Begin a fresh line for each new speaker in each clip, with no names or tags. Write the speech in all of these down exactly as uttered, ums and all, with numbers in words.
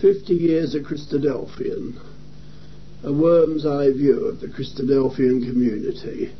Fifty Years a Christadelphian, a worm's eye view of the Christadelphian community.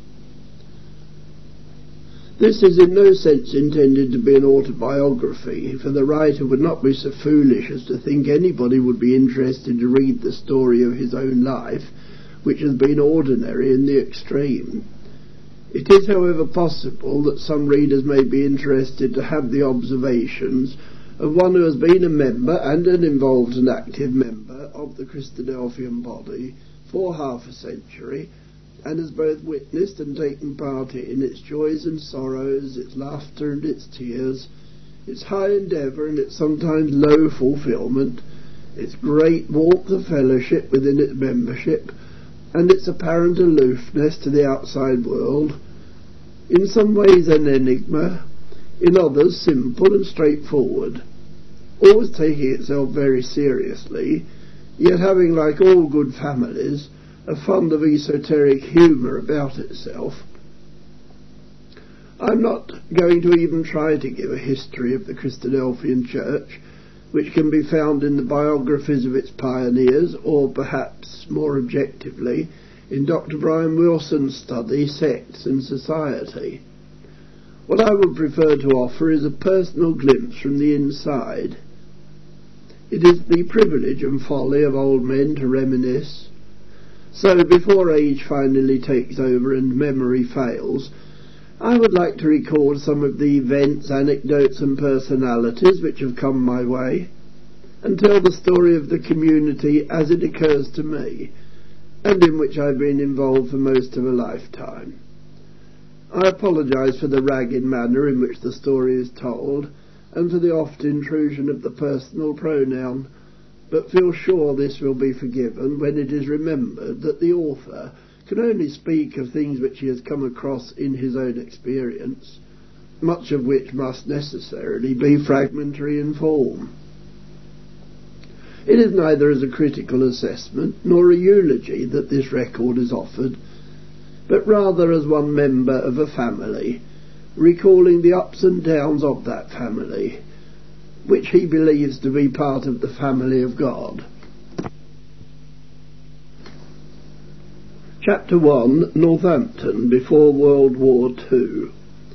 This is in no sense intended to be an autobiography, for the writer would not be so foolish as to think anybody would be interested to read the story of his own life, which has been ordinary in the extreme. It is, however, possible that some readers may be interested to have the observations of one who has been a member and an involved and active member of the Christadelphian body for half a century, and has both witnessed and taken part in its joys and sorrows, its laughter and its tears, its high endeavour and its sometimes low fulfilment, its great warmth of fellowship within its membership, and its apparent aloofness to the outside world, in some ways an enigma, in others simple and straightforward, always taking itself very seriously, yet having, like all good families, a fund of esoteric humour about itself. I'm not going to even try to give a history of the Christadelphian Church, which can be found in the biographies of its pioneers, or perhaps, more objectively, in Doctor Brian Wilson's study, Sects and Society. What I would prefer to offer is a personal glimpse from the inside. It is the privilege and folly of old men to reminisce. So, before age finally takes over and memory fails, I would like to record some of the events, anecdotes and personalities which have come my way, and tell the story of the community as it occurs to me, and in which I've been involved for most of a lifetime. I apologise for the ragged manner in which the story is told, and for the oft intrusion of the personal pronoun, but feel sure this will be forgiven when it is remembered that the author can only speak of things which he has come across in his own experience, much of which must necessarily be fragmentary in form. It is neither as a critical assessment nor a eulogy that this record is offered, but rather as one member of a family, recalling the ups and downs of that family, which he believes to be part of the family of God. Chapter one, Northampton, before World War Two.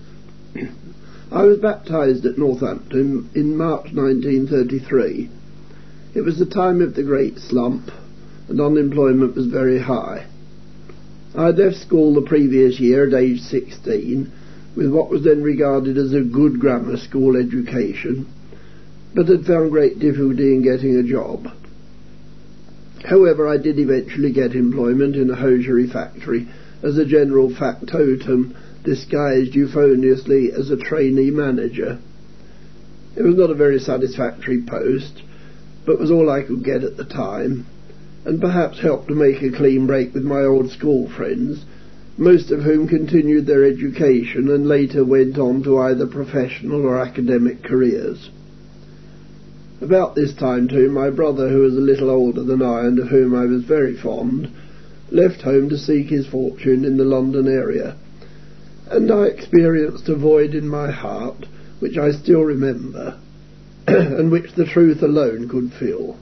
I was baptised at Northampton in March nineteen thirty-three. It was the time of the great slump, and unemployment was very high. I had left school the previous year at age sixteen, with what was then regarded as a good grammar school education, but had found great difficulty in getting a job. However, I did eventually get employment in a hosiery factory as a general factotum, disguised euphoniously as a trainee manager. It was not a very satisfactory post, but was all I could get at the time, and perhaps helped to make a clean break with my old school friends, most of whom continued their education and later went on to either professional or academic careers. About this time, too, my brother, who was a little older than I and of whom I was very fond, left home to seek his fortune in the London area, and I experienced a void in my heart which I still remember, and which the truth alone could fill.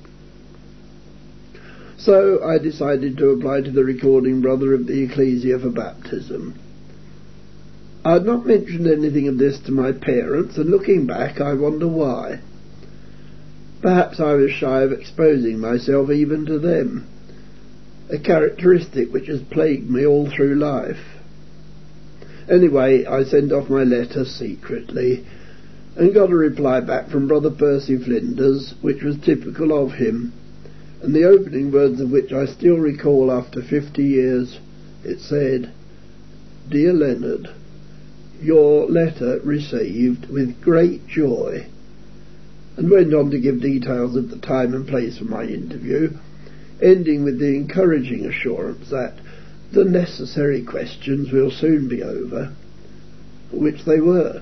So I decided to apply to the recording brother of the ecclesia for baptism. I had not mentioned anything of this to my parents, and looking back I wonder why. Perhaps I was shy of exposing myself even to them, a characteristic which has plagued me all through life. Anyway, I sent off my letter secretly, and got a reply back from Brother Percy Flinders, which was typical of him, and the opening words of which I still recall after fifty years. It said, "Dear Leonard, your letter received with great joy," and went on to give details of the time and place for my interview, ending with the encouraging assurance that the necessary questions will soon be over, which they were.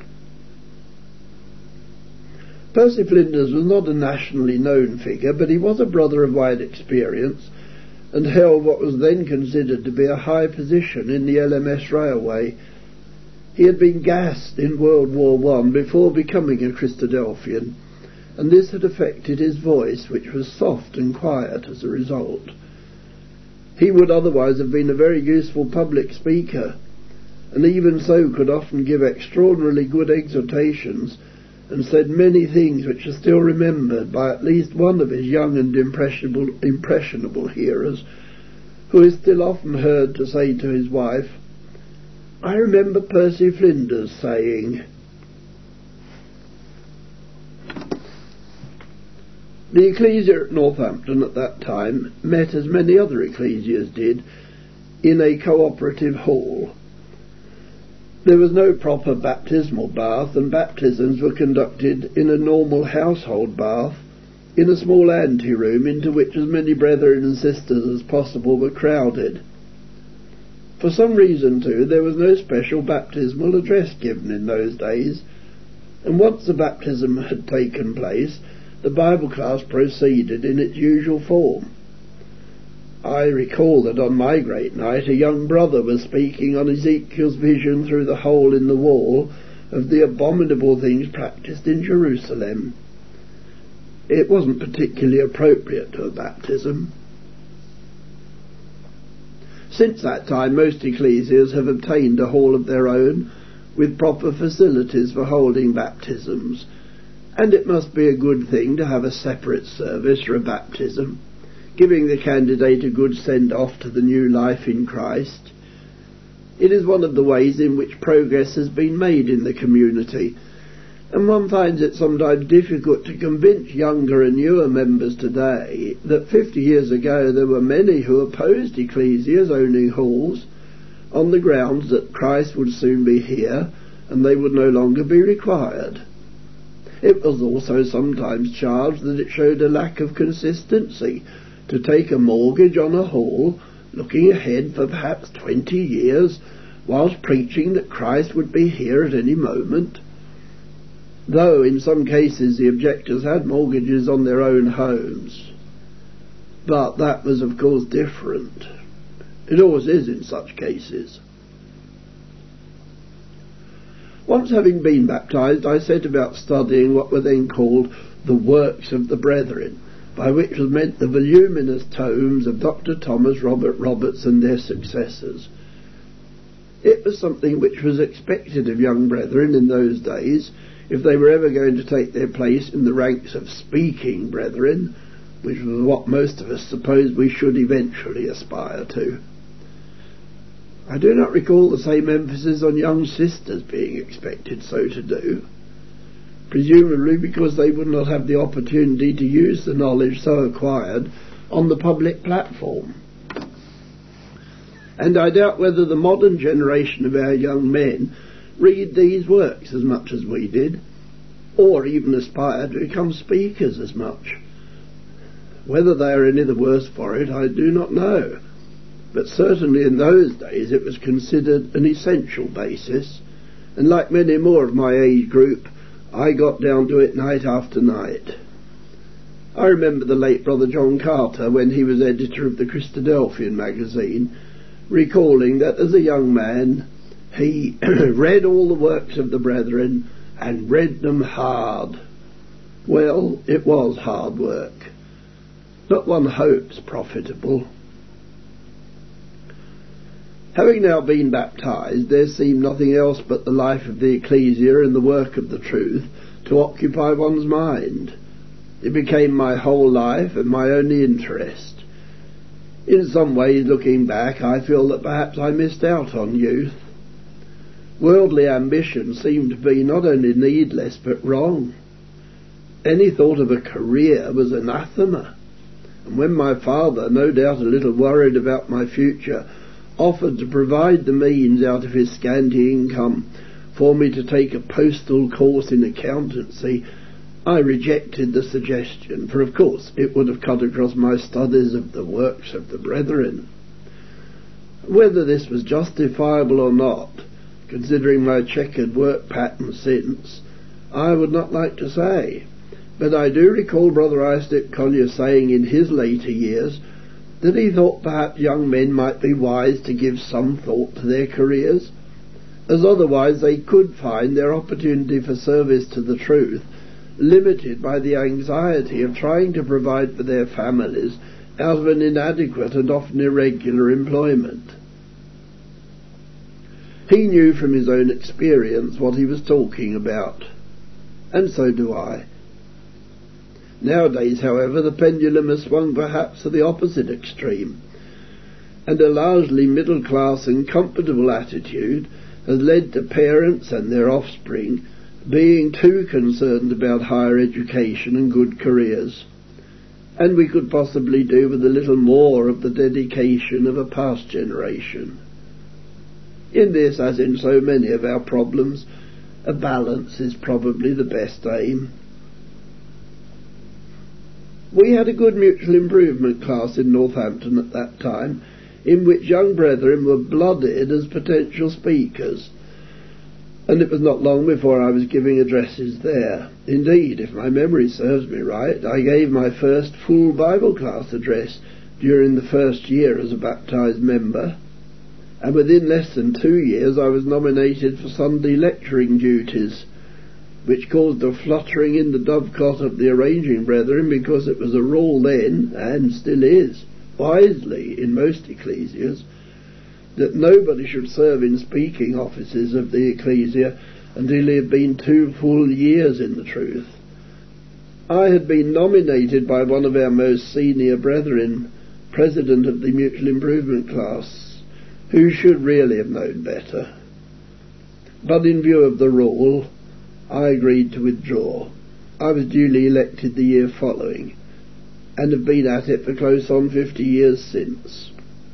Percy Flinders was not a nationally known figure, but he was a brother of wide experience, and held what was then considered to be a high position in the L M S railway. He had been gassed in World War One before becoming a Christadelphian, and this had affected his voice, which was soft and quiet as a result. He would otherwise have been a very useful public speaker, and even so could often give extraordinarily good exhortations, and said many things which are still remembered by at least one of his young and impressionable, impressionable hearers, who is still often heard to say to his wife, "I remember Percy Flinders saying..." The ecclesia at Northampton at that time met, as many other ecclesias did, in a cooperative hall. There was no proper baptismal bath, and baptisms were conducted in a normal household bath in a small ante-room into which as many brethren and sisters as possible were crowded. For some reason, too, there was no special baptismal address given in those days, and once the baptism had taken place, the Bible class proceeded in its usual form. I recall that on my great night a young brother was speaking on Ezekiel's vision through the hole in the wall of the abominable things practised in Jerusalem. It wasn't particularly appropriate to a baptism. Since that time most ecclesias have obtained a hall of their own with proper facilities for holding baptisms, and it must be a good thing to have a separate service for a baptism, giving the candidate a good send-off to the new life in Christ. It is one of the ways in which progress has been made in the community, and one finds it sometimes difficult to convince younger and newer members today that fifty years ago there were many who opposed ecclesias owning halls on the grounds that Christ would soon be here and they would no longer be required. It was also sometimes charged that it showed a lack of consistency to take a mortgage on a hall, looking ahead for perhaps twenty years, whilst preaching that Christ would be here at any moment. Though in some cases the objectors had mortgages on their own homes. But that was of course different. It always is in such cases. Once having been baptized, I set about studying what were then called the Works of the Brethren, by which was meant the voluminous tomes of Doctor Thomas Robert Roberts and their successors. It was something which was expected of young brethren in those days, if they were ever going to take their place in the ranks of speaking brethren, which was what most of us supposed we should eventually aspire to. I do not recall the same emphasis on young sisters being expected so to do, presumably because they would not have the opportunity to use the knowledge so acquired on the public platform. And I doubt whether the modern generation of our young men read these works as much as we did, or even aspire to become speakers as much. Whether they are any the worse for it, I do not know. But certainly in those days it was considered an essential basis, and like many more of my age group, I got down to it night after night. I remember the late Brother John Carter, when he was editor of the Christadelphian magazine, recalling that as a young man he read all the works of the brethren and read them hard. Well, it was hard work, but one hopes profitable. Having now been baptized, there seemed nothing else but the life of the ecclesia and the work of the truth to occupy one's mind. It became my whole life and my only interest. In some ways, looking back, I feel that perhaps I missed out on youth. Worldly ambition seemed to be not only needless but wrong. Any thought of a career was anathema, and when my father, no doubt a little worried about my future, offered to provide the means out of his scanty income for me to take a postal course in accountancy, I rejected the suggestion, for of course it would have cut across my studies of the works of the brethren. Whether this was justifiable or not, considering my checkered work pattern since, I would not like to say, but I do recall Brother Isaac Collier saying in his later years that he thought perhaps young men might be wise to give some thought to their careers, as otherwise they could find their opportunity for service to the truth limited by the anxiety of trying to provide for their families out of an inadequate and often irregular employment. He knew from his own experience what he was talking about, and so do I. Nowadays, however, the pendulum has swung perhaps to the opposite extreme, and a largely middle-class and comfortable attitude has led to parents and their offspring being too concerned about higher education and good careers, and we could possibly do with a little more of the dedication of a past generation. In this, as in so many of our problems, a balance is probably the best aim. We had a good mutual improvement class in Northampton at that time, in which young brethren were blooded as potential speakers, and it was not long before I was giving addresses there. Indeed, if my memory serves me right, I gave my first full Bible class address during the first year as a baptized member, and within less than two years I was nominated for Sunday lecturing duties, which caused a fluttering in the dovecot of the arranging brethren, because it was a rule then, and still is, wisely in most ecclesias, that nobody should serve in speaking offices of the ecclesia until he had been two full years in the truth. I had been nominated by one of our most senior brethren, president of the mutual improvement class, who should really have known better. But in view of the rule, I agreed to withdraw. I was duly elected the year following, and have been at it for close on fifty years since.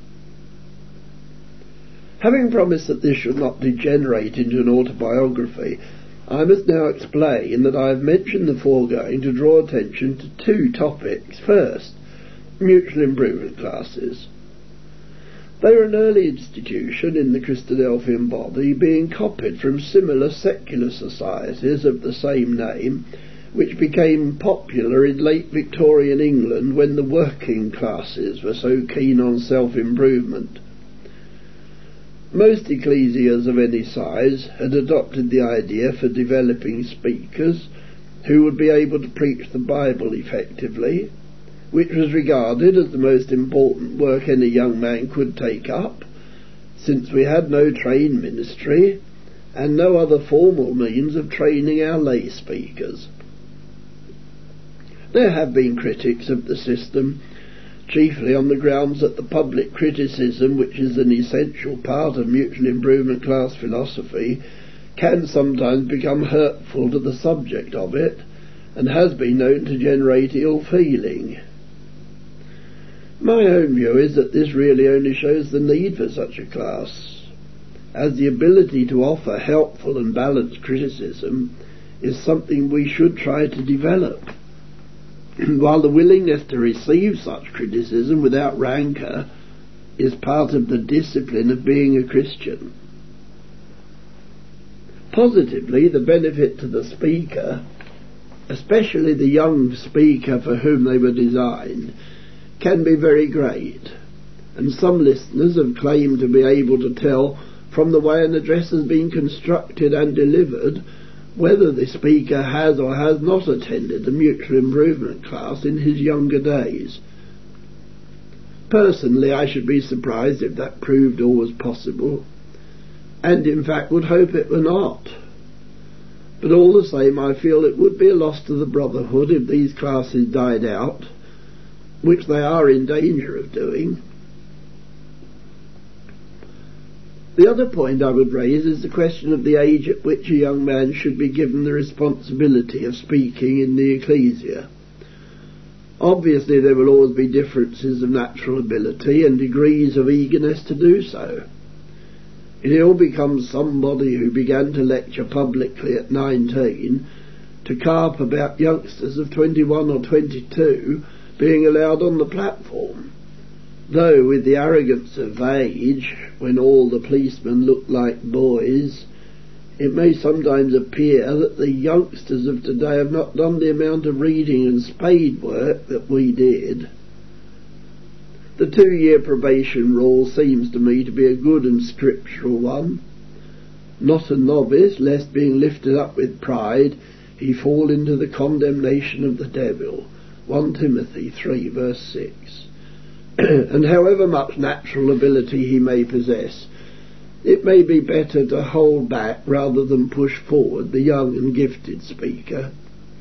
Having promised that this should not degenerate into an autobiography, I must now explain that I have mentioned the foregoing to draw attention to two topics. First, mutual improvement classes. They are an early institution in the Christadelphian body, being copied from similar secular societies of the same name, which became popular in late Victorian England when the working classes were so keen on self-improvement. Most ecclesias of any size had adopted the idea for developing speakers who would be able to preach the Bible effectively, which was regarded as the most important work any young man could take up, since we had no trained ministry and no other formal means of training our lay speakers. There have been critics of the system, chiefly on the grounds that the public criticism, which is an essential part of mutual improvement class philosophy, can sometimes become hurtful to the subject of it, and has been known to generate ill feeling. My own view is that this really only shows the need for such a class, as the ability to offer helpful and balanced criticism is something we should try to develop, while the willingness to receive such criticism without rancour is part of the discipline of being a Christian. Positively, the benefit to the speaker, especially the young speaker for whom they were designed, can be very great, and some listeners have claimed to be able to tell from the way an address has been constructed and delivered whether the speaker has or has not attended a mutual improvement class in his younger days. Personally, I should be surprised if that proved always possible, and in fact would hope it were not. But all the same, I feel it would be a loss to the brotherhood if these classes died out, which they are in danger of doing. The other point I would raise is the question of the age at which a young man should be given the responsibility of speaking in the ecclesia. Obviously, there will always be differences of natural ability and degrees of eagerness to do so. It ill becomes somebody who began to lecture publicly at nineteen to carp about youngsters of twenty-one or twenty-two being allowed on the platform, though with the arrogance of age, when all the policemen look like boys, it may sometimes appear that the youngsters of today have not done the amount of reading and spade work that we did. The two-year probation rule seems to me to be a good and scriptural one. Not a novice, lest being lifted up with pride he fall into the condemnation of the devil. First Timothy three verse six. And however much natural ability he may possess, it may be better to hold back rather than push forward the young and gifted speaker.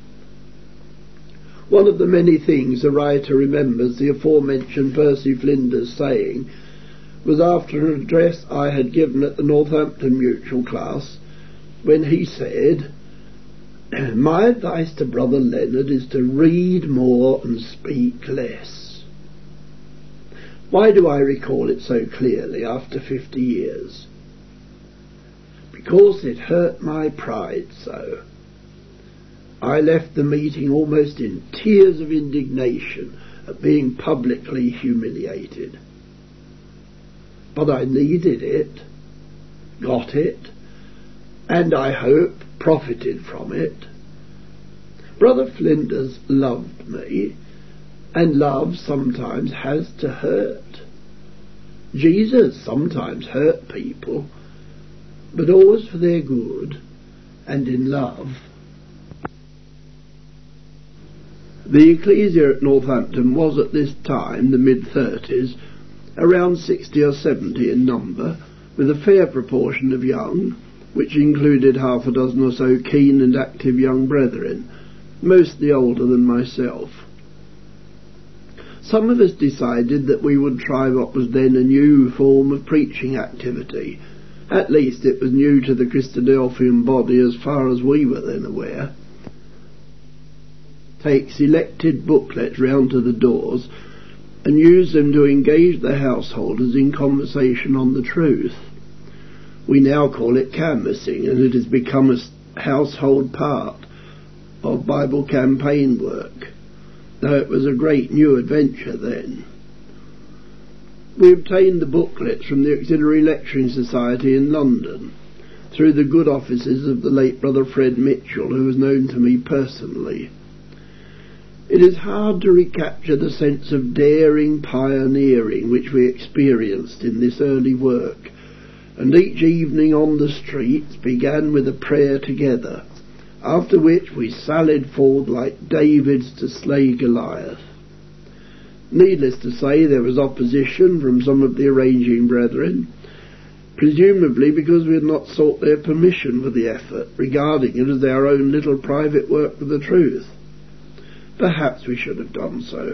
One of the many things the writer remembers the aforementioned Percy Flinders saying was after an address I had given at the Northampton Mutual class, when he said, "My advice to Brother Leonard is to read more and speak less." Why do I recall it so clearly after fifty years? Because it hurt my pride so. I left the meeting almost in tears of indignation at being publicly humiliated. But I needed it, got it, and I hope profited from it. Brother Flinders loved me, and love sometimes has to hurt. Jesus sometimes hurt people, but always for their good and in love. The ecclesia at Northampton was at this time, the mid-thirties, around sixty or seventy in number, with a fair proportion of young, which included half a dozen or so keen and active young brethren, mostly older than myself. Some of us decided that we would try what was then a new form of preaching activity. At least it was new to the Christadelphian body as far as we were then aware. Take selected booklets round to the doors and use them to engage the householders in conversation on the truth. We now call it canvassing, and it has become a household part of Bible campaign work, though it was a great new adventure then. We obtained the booklets from the Auxiliary Lecturing Society in London, through the good offices of the late Brother Fred Mitchell, who was known to me personally. It is hard to recapture the sense of daring pioneering which we experienced in this early work, and each evening on the streets began with a prayer together, after which we sallied forward like Davids to slay Goliath. Needless to say, there was opposition from some of the arranging brethren, presumably because we had not sought their permission for the effort, regarding it as our own little private work for the truth. Perhaps we should have done so.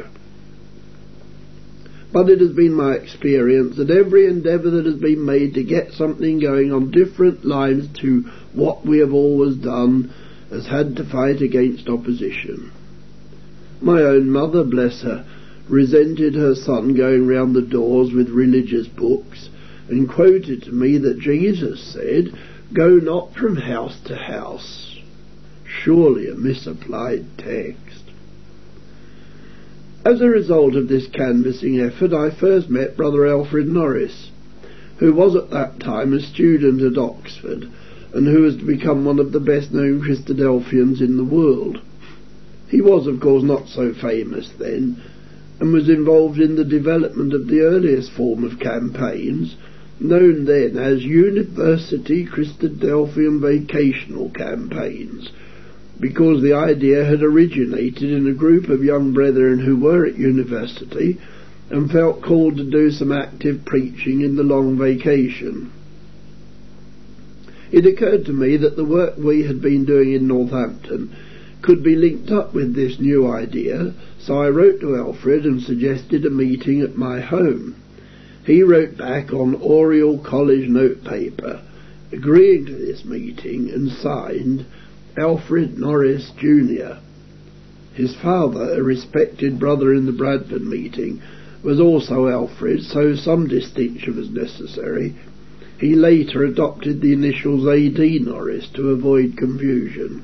But it has been my experience that every endeavour that has been made to get something going on different lines to what we have always done has had to fight against opposition. My own mother, bless her, resented her son going round the doors with religious books, and quoted to me that Jesus said, "Go not from house to house." Surely a misapplied text. As a result of this canvassing effort, I first met Brother Alfred Norris, who was at that time a student at Oxford, and who was to become one of the best-known Christadelphians in the world. He was, of course, not so famous then, and was involved in the development of the earliest form of campaigns, known then as University Christadelphian Vacational Campaigns, because the idea had originated in a group of young brethren who were at university and felt called to do some active preaching in the long vacation. It occurred to me that the work we had been doing in Northampton could be linked up with this new idea, so I wrote to Alfred and suggested a meeting at my home. He wrote back on Oriel College notepaper, agreeing to this meeting, and signed Alfred Norris Junior His father, a respected brother in the Bradford meeting, was also Alfred, so some distinction was necessary. He later adopted the initials A D Norris to avoid confusion.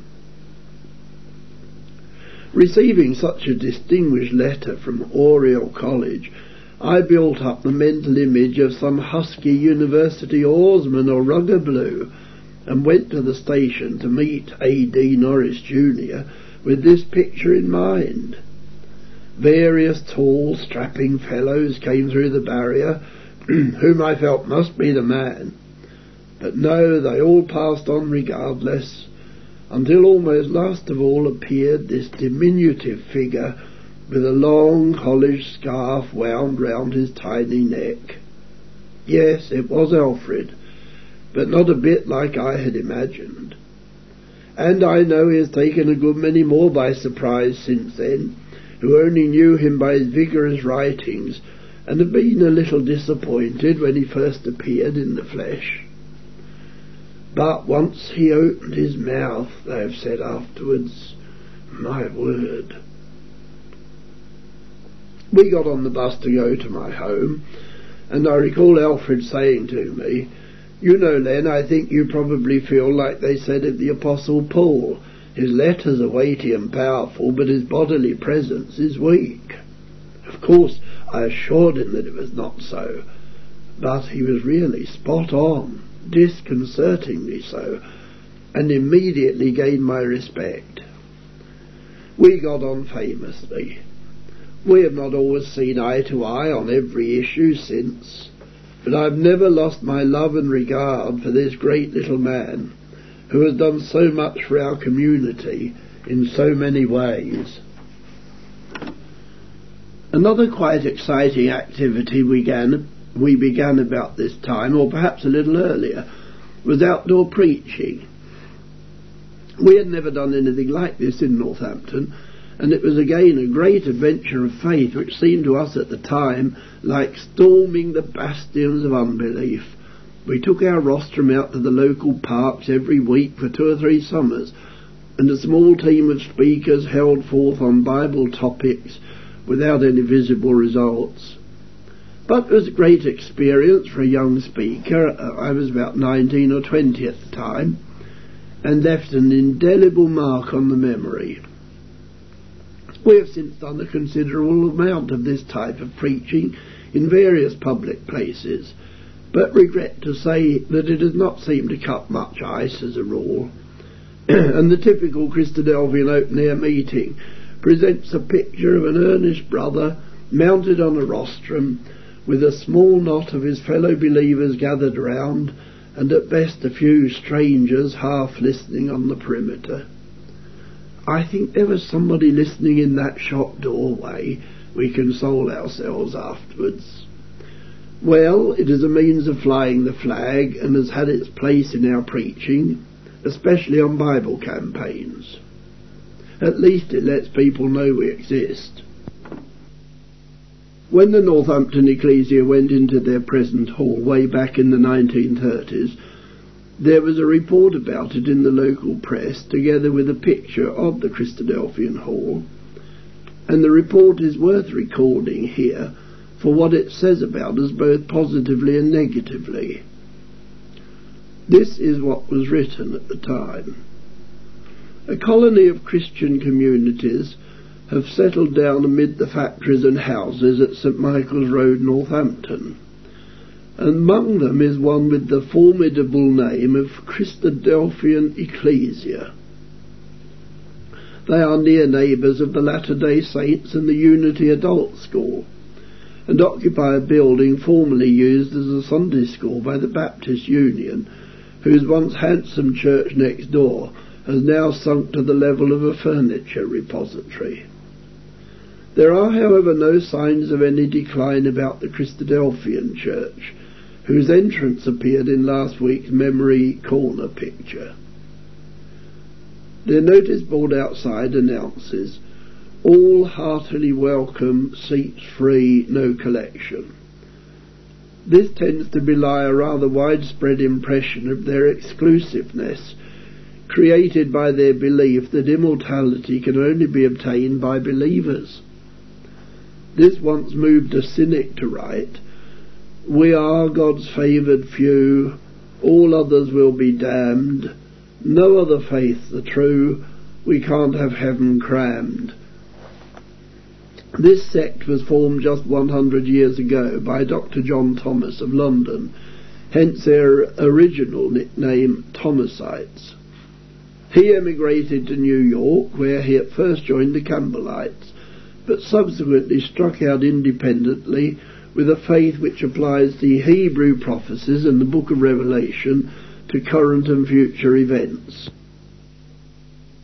Receiving such a distinguished letter from Oriel College, I built up the mental image of some husky university oarsman or ruggerblue, and went to the station to meet A D Norris Junior with this picture in mind. Various tall, strapping fellows came through the barrier, whom I felt must be the man. But no, they all passed on regardless. until almost last of all appeared this diminutive figure with a long college scarf wound round his tiny neck. Yes, it was Alfred, but not a bit like I had imagined. And I know he has taken a good many more by surprise since then, who only knew him by his vigorous writings, and have been a little disappointed when he first appeared in the flesh. But once he opened his mouth, they have said afterwards, my word. We got on the bus to go to my home, and I recall Alfred saying to me, you know, Len, I think you probably feel like they said of the Apostle Paul. His letters are weighty and powerful, but his bodily presence is weak. Of course, I assured him that it was not so, but he was really spot on, disconcertingly so, and immediately gained my respect. We got on famously. We have not always seen eye to eye on every issue since, but I have never lost my love and regard for this great little man, who has done so much for our community in so many ways. Another quite exciting activity we began, we began about this time, or perhaps a little earlier, was outdoor preaching. We had never done anything like this in Northampton, and it was again a great adventure of faith which seemed to us at the time like storming the bastions of unbelief. We took our rostrum out to the local parks every week for two or three summers, and a small team of speakers held forth on Bible topics without any visible results. But it was a great experience for a young speaker. I was about nineteen or twenty at the time, and left an indelible mark on the memory. We have since done a considerable amount of this type of preaching in various public places, but regret to say that it has not seemed to cut much ice as a rule. And the typical Christadelphian open-air meeting presents a picture of an earnest brother mounted on a rostrum, with a small knot of his fellow believers gathered round, and at best a few strangers half listening on the perimeter. I think there was somebody listening in that shop doorway, we console ourselves afterwards. Well, it is a means of flying the flag, and has had its place in our preaching, especially on Bible campaigns. At least it lets people know we exist. When the Northampton Ecclesia went into their present hall way back in the nineteen thirties, there was a report about it in the local press, together with a picture of the Christadelphian Hall, and the report is worth recording here for what it says about us both positively and negatively. This is what was written at the time. A colony of Christian communities have settled down amid the factories and houses at St Michael's Road, Northampton. Among them is one with the formidable name of Christadelphian Ecclesia. They are near neighbours of the Latter-day Saints and the Unity Adult School, and occupy a building formerly used as a Sunday school by the Baptist Union, whose once handsome church next door has now sunk to the level of a furniture repository. There are, however, no signs of any decline about the Christadelphian Church, whose entrance appeared in last week's Memory Corner picture. Their notice board outside announces, "All heartily welcome, seats free, no collection." This tends to belie a rather widespread impression of their exclusiveness, created by their belief that immortality can only be obtained by believers. This once moved a cynic to write, "We are God's favoured few, all others will be damned, no other faith's the true, we can't have heaven crammed." This sect was formed just one hundred years ago by Doctor John Thomas of London, hence their original nickname Thomasites. He emigrated to New York, where he at first joined the Campbellites, but subsequently struck out independently with a faith which applies the Hebrew prophecies and the book of Revelation to current and future events.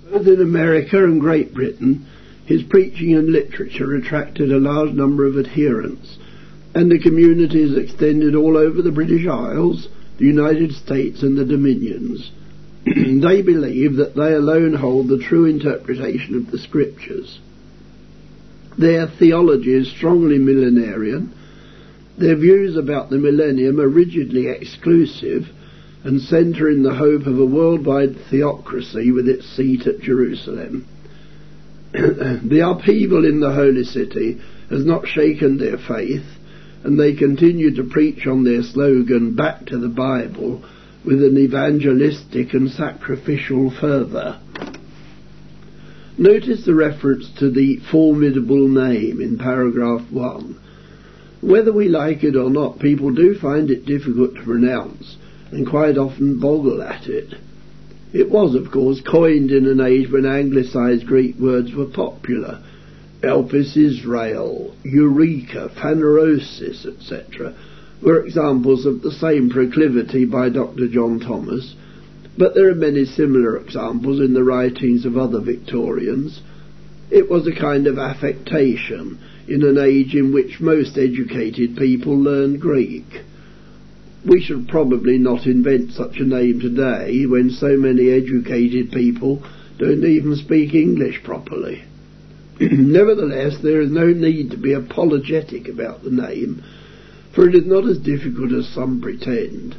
Both in America and Great Britain, his preaching and literature attracted a large number of adherents, and the community is extended all over the British Isles, the United States and the Dominions. They believe that they alone hold the true interpretation of the Scriptures. Their theology is strongly millenarian. Their views about the millennium are rigidly exclusive and centre in the hope of a worldwide theocracy with its seat at Jerusalem. The upheaval in the Holy City has not shaken their faith, and they continue to preach on their slogan, "Back to the Bible," with an evangelistic and sacrificial fervour. Notice the reference to the formidable name in paragraph one. Whether we like it or not, people do find it difficult to pronounce and quite often boggle at it. It was, of course, coined in an age when anglicised Greek words were popular. Elpis Israel, Eureka, Phanerosis, et cetera were examples of the same proclivity by Doctor John Thomas, but there are many similar examples in the writings of other Victorians. It was a kind of affectation in an age in which most educated people learned Greek. We should probably not invent such a name today when so many educated people don't even speak English properly. Nevertheless, there is no need to be apologetic about the name, for it is not as difficult as some pretend.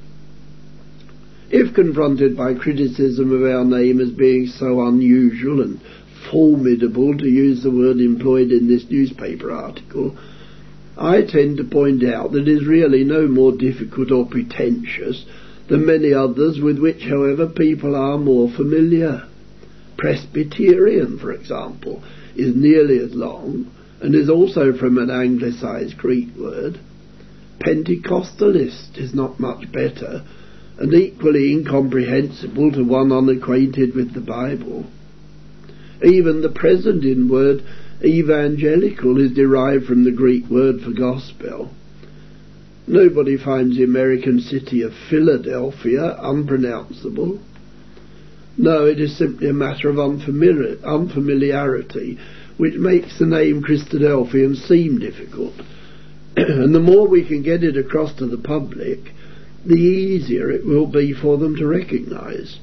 If confronted by criticism of our name as being so unusual and formidable, to use the word employed in this newspaper article, I tend to point out that it is really no more difficult or pretentious than many others with which, however, people are more familiar. Presbyterian, for example, is nearly as long and is also from an anglicised Greek word. Pentecostalist is not much better and equally incomprehensible to one unacquainted with the Bible. Even the present in word evangelical is derived from the Greek word for gospel. Nobody finds the American city of Philadelphia unpronounceable. No, it is simply a matter of unfamiliar, unfamiliarity which makes the name Christadelphian seem difficult. And the more we can get it across to the public, the easier it will be for them to recognise.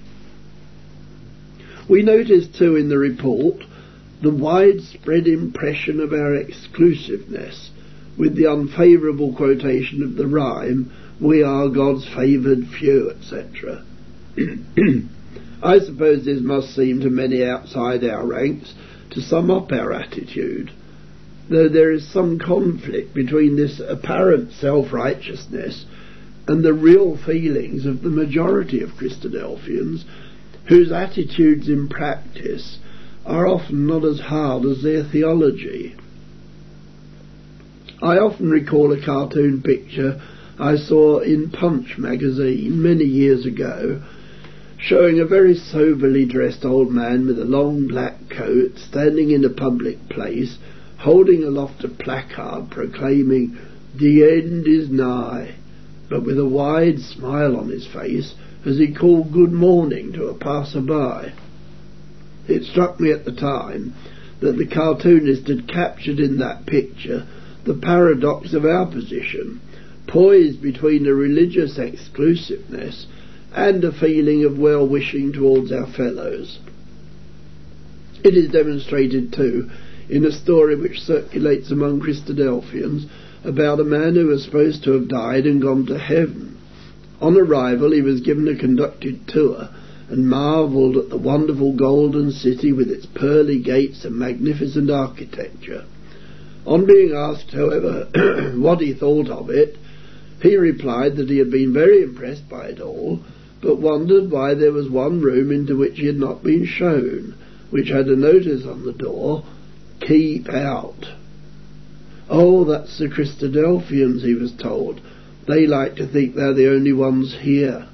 We notice too in the report the widespread impression of our exclusiveness, with the unfavourable quotation of the rhyme, "We are God's favoured few," et cetera. I suppose this must seem to many outside our ranks to sum up our attitude, though there is some conflict between this apparent self-righteousness and the real feelings of the majority of Christadelphians, whose attitudes in practice are often not as hard as their theology. I often recall a cartoon picture I saw in Punch magazine many years ago, showing a very soberly dressed old man with a long black coat standing in a public place, holding aloft a placard proclaiming, "The end is nigh," but with a wide smile on his face as he called good morning to a passer-by. It struck me at the time that the cartoonist had captured in that picture the paradox of our position, poised between a religious exclusiveness and a feeling of well-wishing towards our fellows. It is demonstrated, too, in a story which circulates among Christadelphians about a man who was supposed to have died and gone to heaven. On arrival, he was given a conducted tour and marvelled at the wonderful golden city with its pearly gates and magnificent architecture. On being asked, however, what he thought of it, he replied that he had been very impressed by it all, but wondered why there was one room into which he had not been shown, which had a notice on the door, "Keep out." "Oh, that's the Christadelphians," he was told. "They like to think they're the only ones here."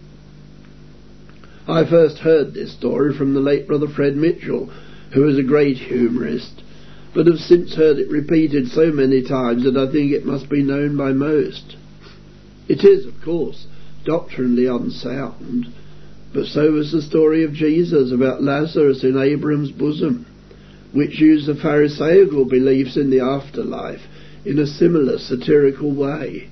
I first heard this story from the late Brother Fred Mitchell, who was a great humorist, but have since heard it repeated so many times that I think it must be known by most. It is, of course, doctrinally unsound, But so was the story of Jesus about Lazarus in Abraham's bosom, which used the Pharisaical beliefs in the afterlife in a similar satirical way.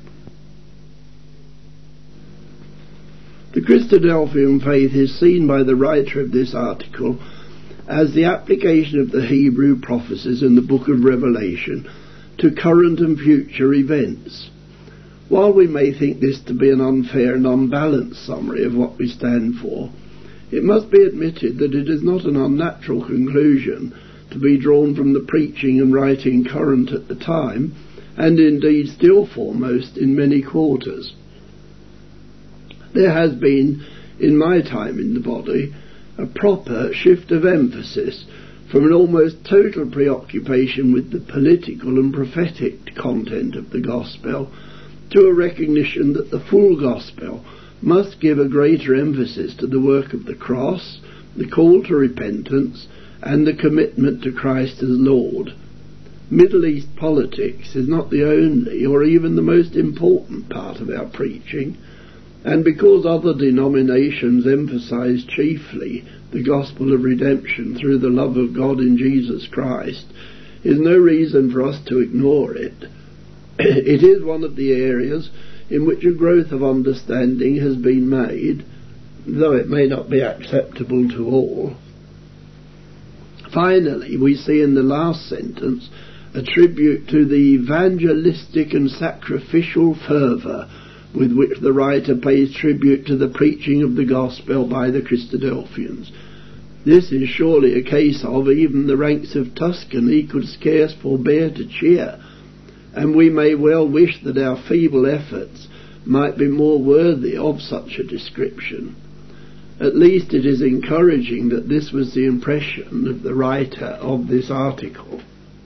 The Christadelphian faith is seen by the writer of this article as the application of the Hebrew prophecies in the book of Revelation to current and future events. While we may think this to be an unfair and unbalanced summary of what we stand for, it must be admitted that it is not an unnatural conclusion to be drawn from the preaching and writing current at the time, and indeed still foremost in many quarters. There has been, in my time in the body, a proper shift of emphasis from an almost total preoccupation with the political and prophetic content of the gospel to a recognition that the full gospel must give a greater emphasis to the work of the cross, the call to repentance, and the commitment to Christ as Lord. Middle East politics is not the only or even the most important part of our preaching, and because other denominations emphasize chiefly the gospel of redemption through the love of God in Jesus Christ, is no reason for us to ignore it. It is one of the areas in which a growth of understanding has been made, though it may not be acceptable to all. Finally, we see in the last sentence a tribute to the evangelistic and sacrificial fervour with which the writer pays tribute to the preaching of the gospel by the Christadelphians. This is surely a case of even the ranks of Tuscany could scarce forbear to cheer, and we may well wish that our feeble efforts might be more worthy of such a description. At least it is encouraging that this was the impression of the writer of this article.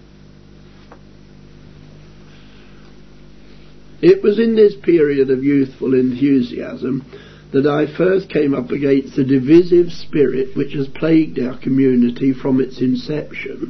It was in this period of youthful enthusiasm that I first came up against the divisive spirit which has plagued our community from its inception.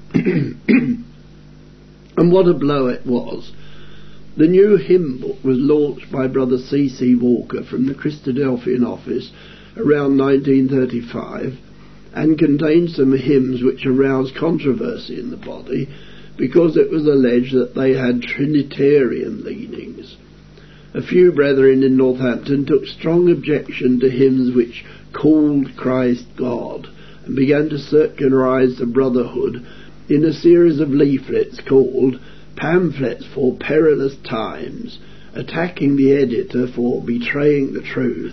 And what a blow it was. The new hymn book was launched by Brother C C Walker from the Christadelphian office around nineteen thirty-five, and contained some hymns which aroused controversy in the body because it was alleged that they had Trinitarian leanings. A few brethren in Northampton took strong objection to hymns which called Christ God, and began to circularise the brotherhood in a series of leaflets called Pamphlets for Perilous Times, attacking the editor for betraying the truth.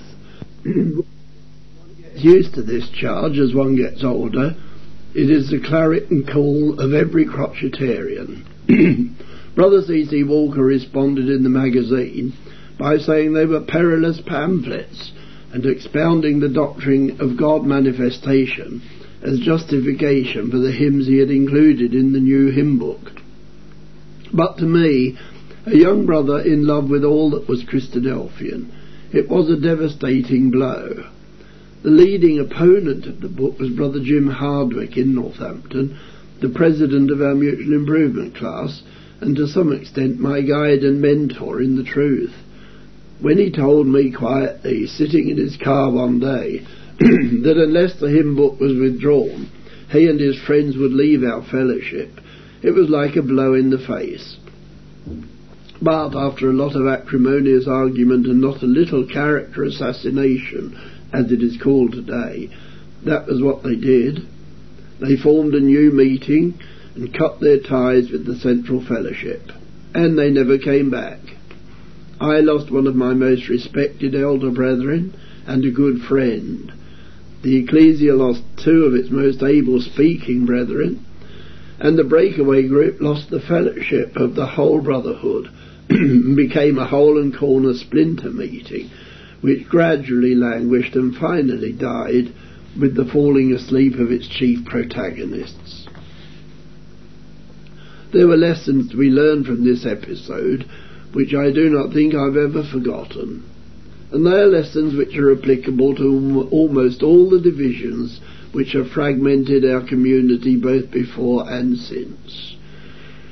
One gets used to this charge as one gets older. It is the clarion call of every crotchetarian. Brother C C Walker responded in the magazine by saying they were perilous pamphlets and expounding the doctrine of God manifestation as justification for the hymns he had included in the new hymn book. But to me, a young brother in love with all that was Christadelphian, it was a devastating blow. The leading opponent of the book was Brother Jim Hardwick in Northampton, the president of our mutual improvement class, and to some extent my guide and mentor in the truth. When he told me quietly, sitting in his car one day, that unless the hymn book was withdrawn, he and his friends would leave our fellowship, it was like a blow in the face. But after a lot of acrimonious argument and not a little character assassination, as it is called today, that was what they did. They formed a new meeting and cut their ties with the Central Fellowship, and they never came back. I lost one of my most respected elder brethren and a good friend. The Ecclesia lost two of its most able speaking brethren, and the breakaway group lost the fellowship of the whole brotherhood and became a hole and corner splinter meeting, which gradually languished and finally died with the falling asleep of its chief protagonists. There were lessons to be learned from this episode which I do not think I've ever forgotten, and they are lessons which are applicable to almost all the divisions which have fragmented our community both before and since.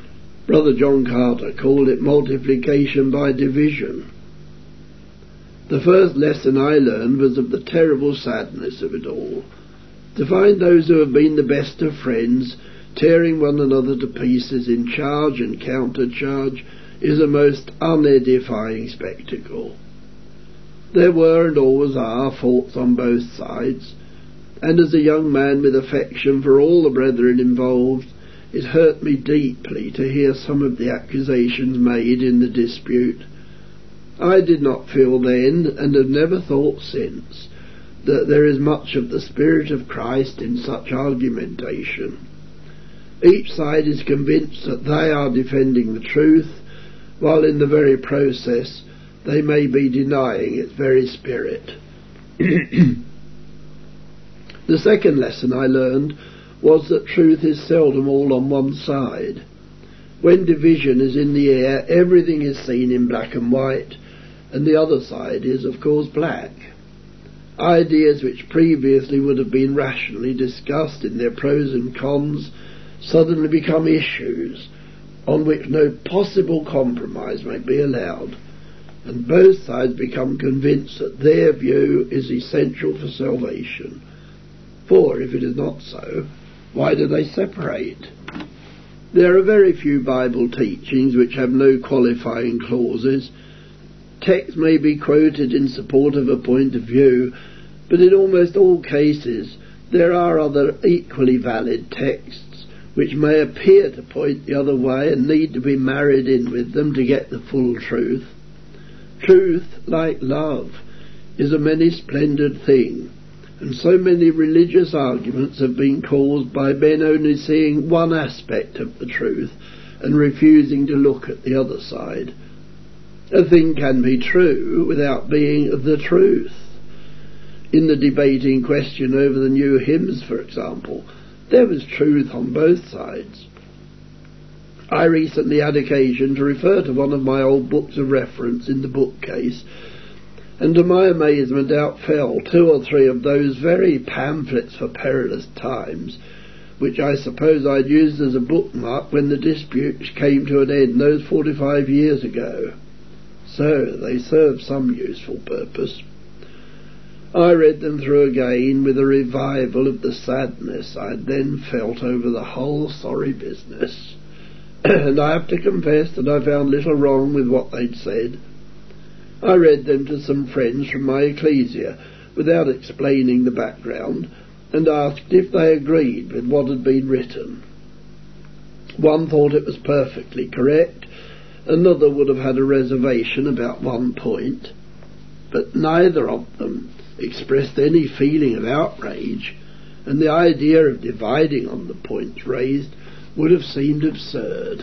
Brother John Carter called it multiplication by division. The first lesson I learned was of the terrible sadness of it all. To find those who have been the best of friends tearing one another to pieces in charge and counter-charge is a most unedifying spectacle. There were and always are faults on both sides, and as a young man with affection for all the brethren involved, it hurt me deeply to hear some of the accusations made in the dispute. I did not feel then, and have never thought since, that there is much of the Spirit of Christ in such argumentation. Each side is convinced that they are defending the truth, while in the very process they may be denying its very spirit. The second lesson I learned was that truth is seldom all on one side. When division is in the air, everything is seen in black and white, and the other side is, of course, black. Ideas which previously would have been rationally discussed in their pros and cons suddenly become issues on which no possible compromise may be allowed, and both sides become convinced that their view is essential for salvation. For if it is not so, why do they separate? There are very few Bible teachings which have no qualifying clauses. Text may be quoted in support of a point of view, but in almost all cases there are other equally valid texts which may appear to point the other way and need to be married in with them to get the full truth. Truth, like love, is a many-splendid thing, and so many religious arguments have been caused by men only seeing one aspect of the truth and refusing to look at the other side. A thing can be true without being the truth. In the debate in question over the new hymns, for example, there was truth on both sides. I recently had occasion to refer to one of my old books of reference in the bookcase, and to my amazement out fell two or three of those very pamphlets for perilous times, which I suppose I'd used as a bookmark when the dispute came to an end those forty-five years ago. So they served some useful purpose. I read them through again with a revival of the sadness I had then felt over the whole sorry business, and I have to confess that I found little wrong with what they'd said. I read them to some friends from my ecclesia without explaining the background, and asked if they agreed with what had been written. One thought it was perfectly correct, another would have had a reservation about one point, but neither of them expressed any feeling of outrage, and the idea of dividing on the points raised would have seemed absurd.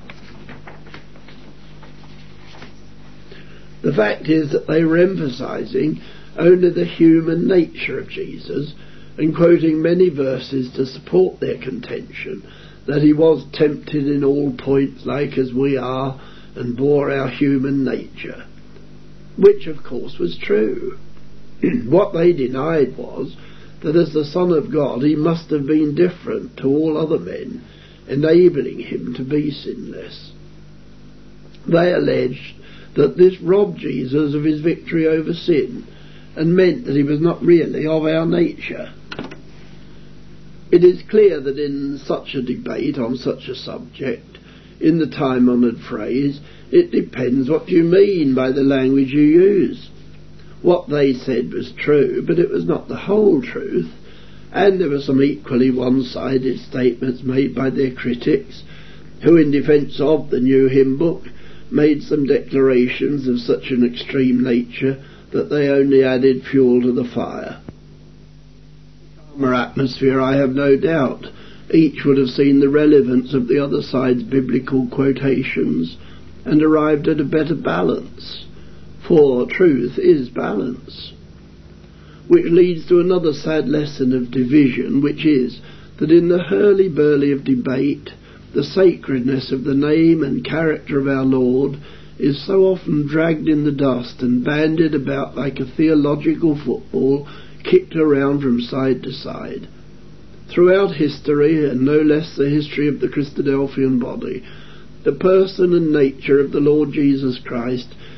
The fact is that they were emphasizing only the human nature of Jesus and quoting many verses to support their contention that he was tempted in all points like as we are and bore our human nature, which of course was true. What they denied was that as the Son of God he must have been different to all other men, enabling him to be sinless. They alleged that this robbed Jesus of his victory over sin and meant that he was not really of our nature. It is clear that in such a debate on such a subject, in the time-honoured phrase, it depends what you mean by the language you use. What they said was true, but it was not the whole truth, and there were some equally one-sided statements made by their critics, who in defence of the new hymn book made some declarations of such an extreme nature that they only added fuel to the fire. In a calmer atmosphere, I have no doubt, each would have seen the relevance of the other side's biblical quotations and arrived at a better balance, for truth is balance. Which leads to another sad lesson of division, which is that in the hurly-burly of debate, the sacredness of the name and character of our Lord is so often dragged in the dust and bandied about like a theological football kicked around from side to side. Throughout history, and no less the history of the Christadelphian body, the person and nature of the Lord Jesus Christ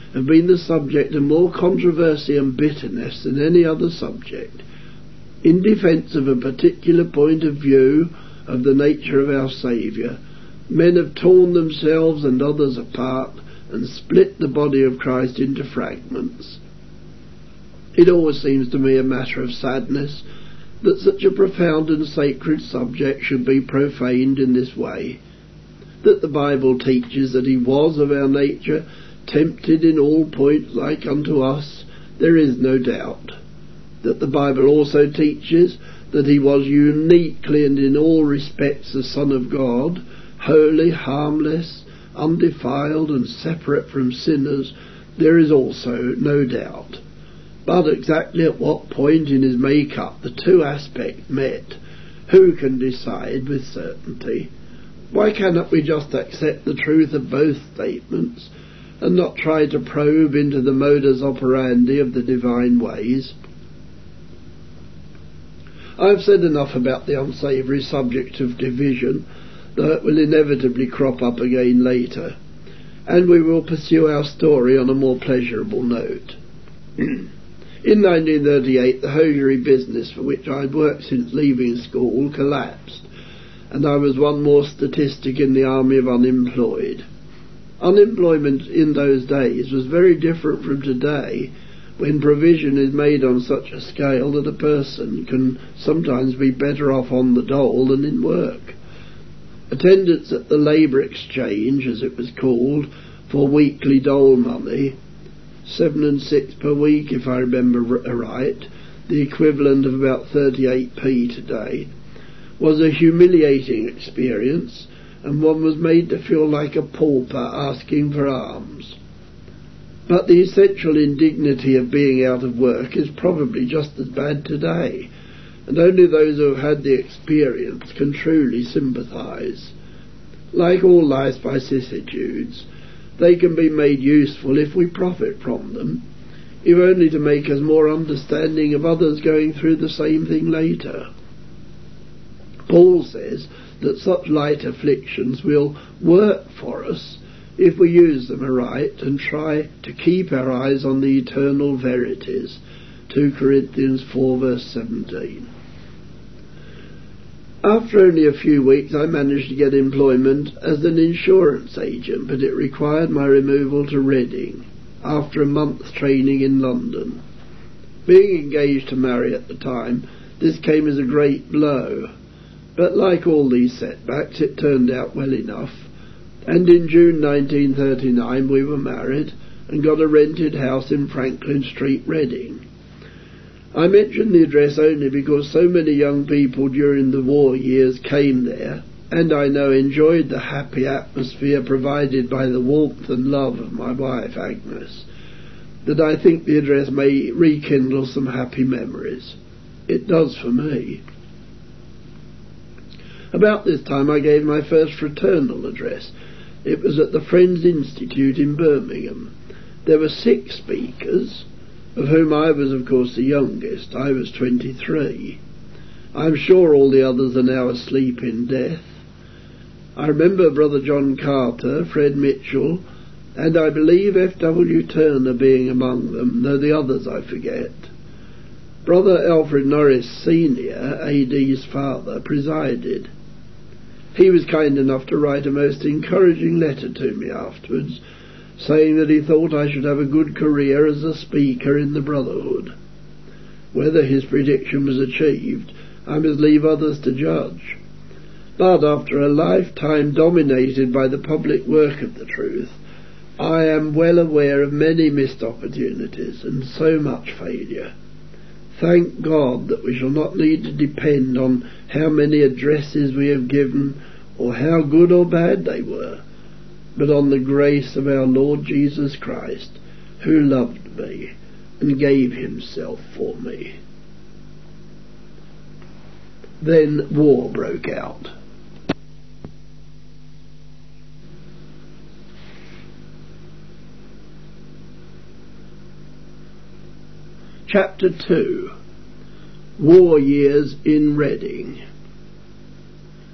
have been the subject of more controversy and bitterness than any other subject. In defence of a particular point of view of the nature of our Saviour, men have torn themselves and others apart and split the body of Christ into fragments. It always seems to me a matter of sadness that such a profound and sacred subject should be profaned in this way. That the Bible teaches that he was of our nature, tempted in all points like unto us, there is no doubt. That the Bible also teaches that he was uniquely and in all respects the Son of God, holy, harmless, undefiled and separate from sinners, there is also no doubt. But exactly at what point in his make-up the two aspects met, who can decide with certainty? Why cannot we just accept the truth of both statements and not try to probe into the modus operandi of the divine ways? I have said enough about the unsavoury subject of division, though it will inevitably crop up again later, and we will pursue our story on a more pleasurable note. In nineteen thirty-eight, the hosiery business for which I had worked since leaving school collapsed, and I was one more statistic in the army of unemployed. Unemployment in those days was very different from today, when provision is made on such a scale that a person can sometimes be better off on the dole than in work. Attendance at the Labour Exchange, as it was called, for weekly dole money, seven and six per week if I remember right, the equivalent of about thirty-eight p today, was a humiliating experience, and one was made to feel like a pauper asking for alms. But the essential indignity of being out of work is probably just as bad today, and only those who have had the experience can truly sympathise. Like all life's vicissitudes, they can be made useful if we profit from them, if only to make us more understanding of others going through the same thing later. Paul says that such light afflictions will work for us if we use them aright and try to keep our eyes on the eternal verities. two Corinthians four verse seventeen. After only a few weeks I managed to get employment as an insurance agent, but it required my removal to Reading after a month's training in London. Being engaged to marry at the time, this came as a great blow, but like all these setbacks it turned out well enough, and in June nineteen thirty-nine we were married and got a rented house in Franklin Street, Reading. I mention the address only because so many young people during the war years came there, and I know enjoyed the happy atmosphere provided by the warmth and love of my wife Agnes, that I think the address may rekindle some happy memories. It does for me. About this time I gave my first fraternal address. It was at the Friends Institute in Birmingham. There were six speakers, of whom I was of course the youngest. I was twenty-three. I'm sure all the others are now asleep in death. I remember Brother John Carter, Fred Mitchell, and I believe F W Turner being among them, though the others I forget. Brother Alfred Norris Senior, A D's father, presided. He was kind enough to write a most encouraging letter to me afterwards, saying that he thought I should have a good career as a speaker in the Brotherhood. Whether his prediction was achieved, I must leave others to judge. But after a lifetime dominated by the public work of the truth, I am well aware of many missed opportunities and so much failure. Thank God that we shall not need to depend on how many addresses we have given or how good or bad they were, but on the grace of our Lord Jesus Christ, who loved me and gave himself for me. Then war broke out. Chapter two. War Years in Reading.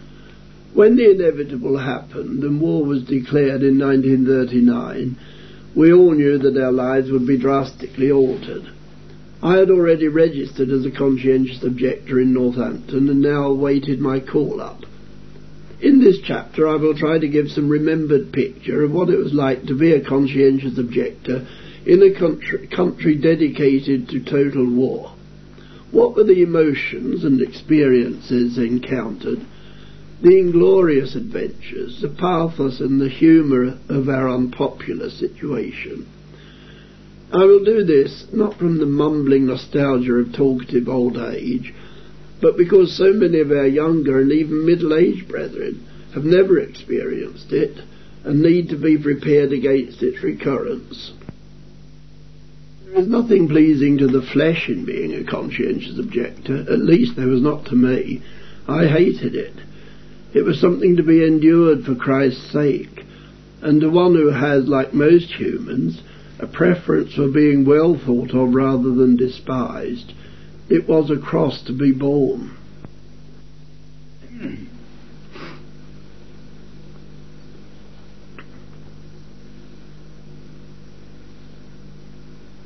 When the inevitable happened and war was declared in nineteen thirty-nine, We all knew that our lives would be drastically altered. I had already registered as a conscientious objector in Northampton and now awaited my call-up. In this chapter I will try to give some remembered picture of what it was like to be a conscientious objector in a country, country dedicated to total war. What were the emotions and experiences encountered, the inglorious adventures, the pathos and the humour of our unpopular situation. I will do this not from the mumbling nostalgia of talkative old age, but because so many of our younger and even middle-aged brethren have never experienced it and need to be prepared against its recurrence. There is nothing pleasing to the flesh in being a conscientious objector, at least there was not to me. I hated it. It was something to be endured for Christ's sake, and to one who has, like most humans, a preference for being well thought of rather than despised, it was a cross to be borne.